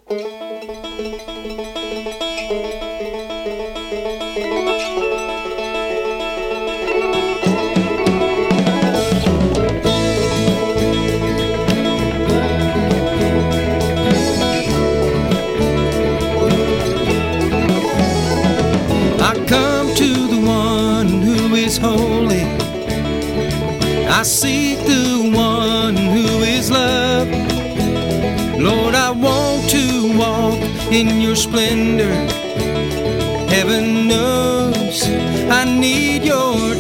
Holy, I seek the one who is love. Lord, I want to walk in your splendor. Heaven knows I need your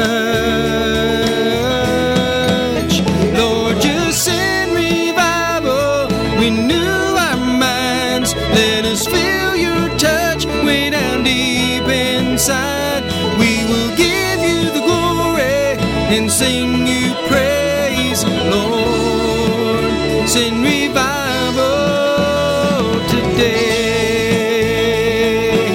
touch. Lord, just send revival, renew our minds. Let us feel your touch way down deep inside. We will give and sing you praise, Lord. Send revival today.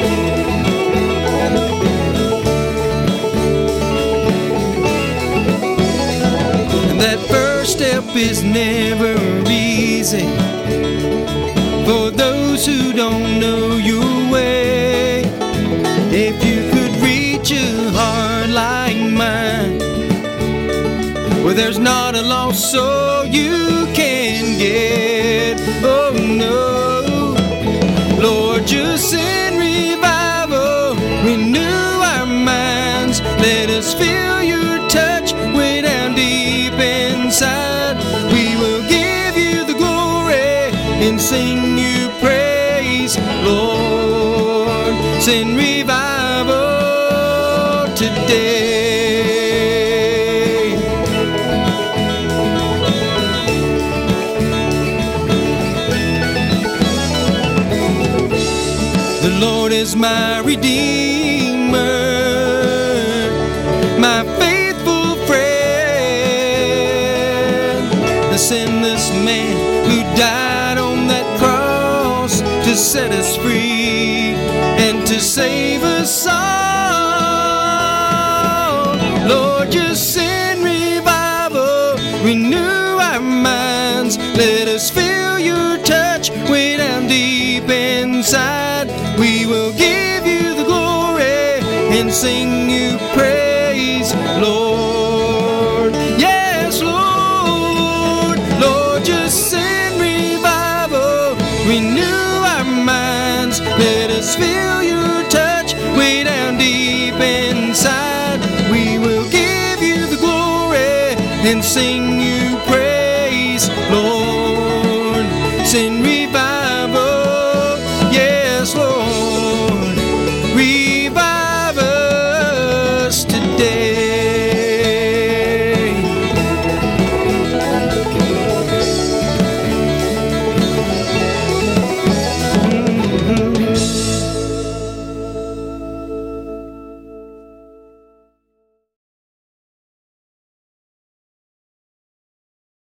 And that first step is never easy for those who don't know your way. If you could reach a heart like mine, well, there's not a loss so you can get. Oh no, Lord, just send revival, renew our minds. Let us feel your touch way down deep inside. We will give you the glory and sing you praise, Lord. Send revival today. The Lord is my Redeemer, my faithful friend, the sinless man who died on that cross to set us free and to save us all. Lord, just send revival, renew our minds. Let us feel your touch way down deep inside. We will give you the glory and sing you praise, Lord. Yes, Lord. Lord, just send revival, renew our minds. Let us feel your touch way down deep inside. We will give you the glory and sing you praise, Lord. Send revival